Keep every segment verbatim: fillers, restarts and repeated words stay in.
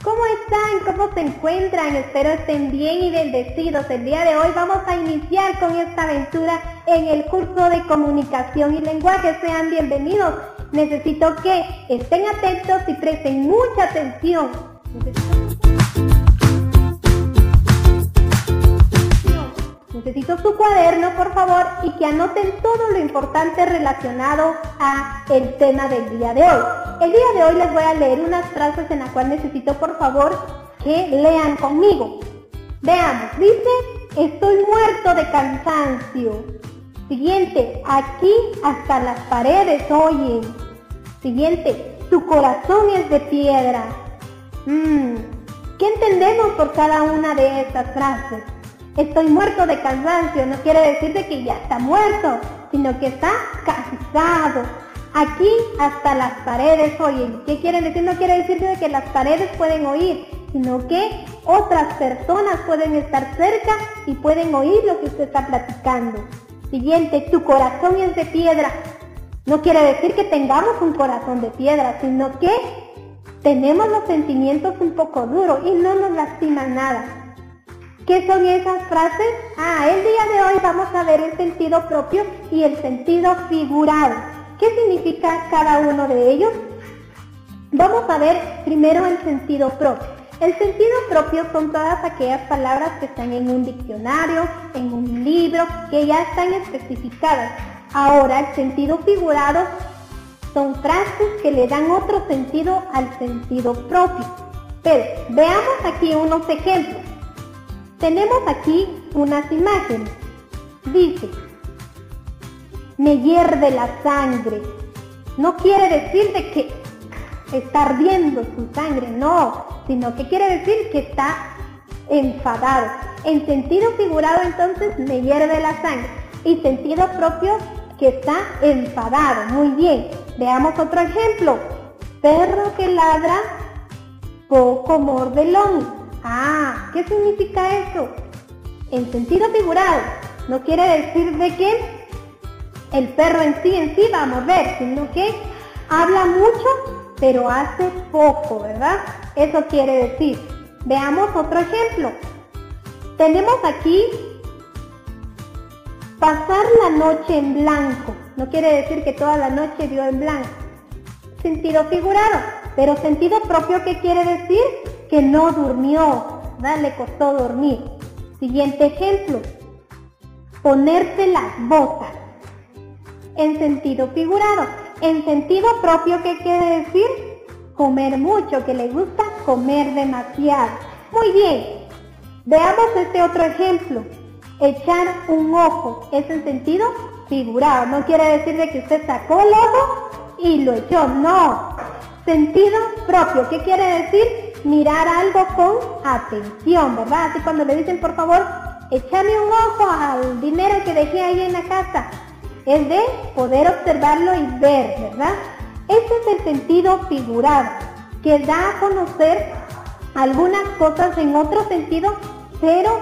¿Cómo están? ¿Cómo se encuentran? Espero estén bien y bendecidos. El día de hoy vamos a iniciar con esta aventura en el curso de comunicación y lenguaje. Sean bienvenidos. Necesito que estén atentos y presten mucha atención. Necesito su cuaderno, por favor, y que anoten todo lo importante relacionado a el tema del día de hoy. El día de hoy les voy a leer unas frases en las cuales necesito, por favor, que lean conmigo. Veamos, dice, estoy muerto de cansancio. Siguiente, aquí hasta las paredes oyen. Siguiente, tu corazón es de piedra. Mm, ¿Qué entendemos por cada una de estas frases? Estoy muerto de cansancio no quiere decir de que ya está muerto, sino que está cansado. Aquí hasta las paredes oyen. ¿Qué quiere decir? No quiere decir de que las paredes pueden oír, sino que otras personas pueden estar cerca y pueden oír lo que usted está platicando. Siguiente, tu corazón es de piedra. No quiere decir que tengamos un corazón de piedra, sino que tenemos los sentimientos un poco duros y no nos lastiman nada. ¿Qué son esas frases? Ah, el día de hoy vamos a ver el sentido propio y el sentido figurado. ¿Qué significa cada uno de ellos? Vamos a ver primero el sentido propio. El sentido propio son todas aquellas palabras que están en un diccionario, en un libro, que ya están especificadas. Ahora, el sentido figurado son frases que le dan otro sentido al sentido propio. Pero veamos aquí unos ejemplos. Tenemos aquí unas imágenes. Dice, me hierve la sangre. No quiere decir de que está ardiendo su sangre, no, sino que quiere decir que está enfadado. En sentido figurado, entonces, me hierve la sangre. Y sentido propio, que está enfadado. Muy bien. Veamos otro ejemplo. Perro que ladra, poco mordelón. Ah, ¿qué significa eso? En sentido figurado, no quiere decir de que el perro en sí en sí va a morder, sino que habla mucho, pero hace poco, ¿verdad? Eso quiere decir. Veamos otro ejemplo. Tenemos aquí pasar la noche en blanco. No quiere decir que toda la noche dio en blanco. Sentido figurado, pero sentido propio, ¿qué quiere decir? Que no durmió, ¿verdad? Le costó dormir. Siguiente ejemplo, ponerse las botas. En sentido figurado. En sentido propio, ¿qué quiere decir? Comer mucho, que le gusta comer demasiado. Muy bien, veamos este otro ejemplo. Echar un ojo, es en sentido figurado. No quiere decir de que usted sacó el ojo y lo echó, no. Sentido propio, ¿qué quiere decir? Mirar algo con atención, ¿verdad? Así cuando le dicen, por favor, échame un ojo al dinero que dejé ahí en la casa. Es de poder observarlo y ver, ¿verdad? Ese es el sentido figurado, que da a conocer algunas cosas en otro sentido, pero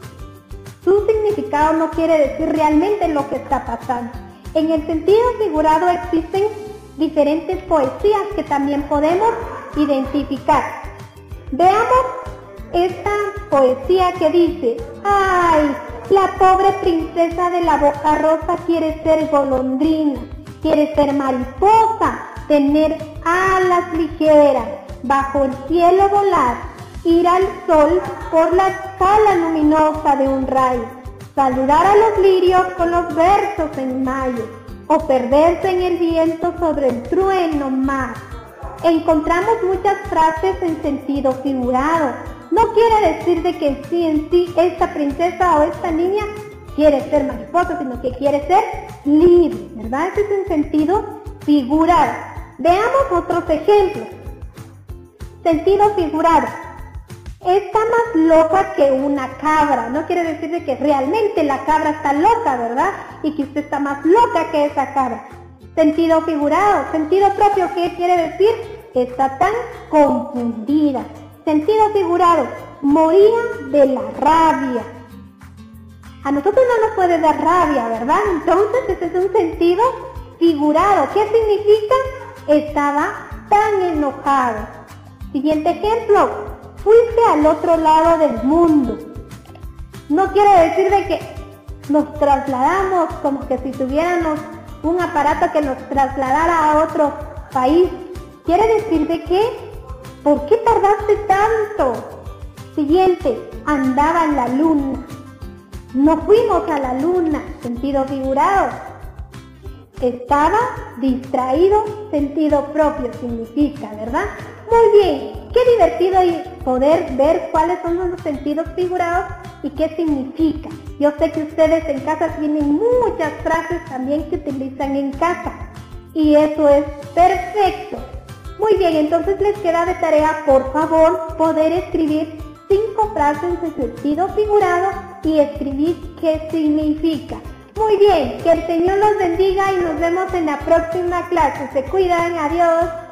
su significado no quiere decir realmente lo que está pasando. En el sentido figurado existen diferentes poesías que también podemos identificar. Veamos esta poesía que dice, ¡ay! La pobre princesa de la boca rosa quiere ser golondrina, quiere ser mariposa, tener alas ligeras, bajo el cielo volar, ir al sol por la escala luminosa de un rayo, saludar a los lirios con los versos en mayo, o perderse en el viento sobre el trueno mar. Encontramos muchas frases en sentido figurado. No quiere decir de que en sí en sí esta princesa o esta niña quiere ser mariposa, sino que quiere ser libre, ¿verdad? Ese es un sentido figurado. Veamos otros ejemplos. Sentido figurado. Está más loca que una cabra. No quiere decir de que realmente la cabra está loca, ¿verdad? Y que usted está más loca que esa cabra. Sentido figurado. Sentido propio, ¿qué quiere decir? Está tan confundida. Sentido figurado, moría de la rabia. A nosotros no nos puede dar rabia, ¿verdad? Entonces ese es un sentido figurado. ¿Qué significa? Estaba tan enojado. Siguiente ejemplo, fuiste al otro lado del mundo. No quiere decir de que nos trasladamos como que si tuviéramos un aparato que nos trasladara a otro país. Quiere decir de que, ¿por qué tardaste tanto? Siguiente, andaba en la luna. No fuimos a la luna, sentido figurado. Estaba distraído, sentido propio significa, ¿verdad? Muy bien, qué divertido poder ver cuáles son los sentidos figurados y qué significa. Yo sé que ustedes en casa tienen muchas frases también que utilizan en casa y eso es perfecto. Muy bien, entonces les queda de tarea, por favor, poder escribir cinco frases de sentido figurado y escribir qué significa. Muy bien, que el Señor los bendiga y nos vemos en la próxima clase. Se cuidan, adiós.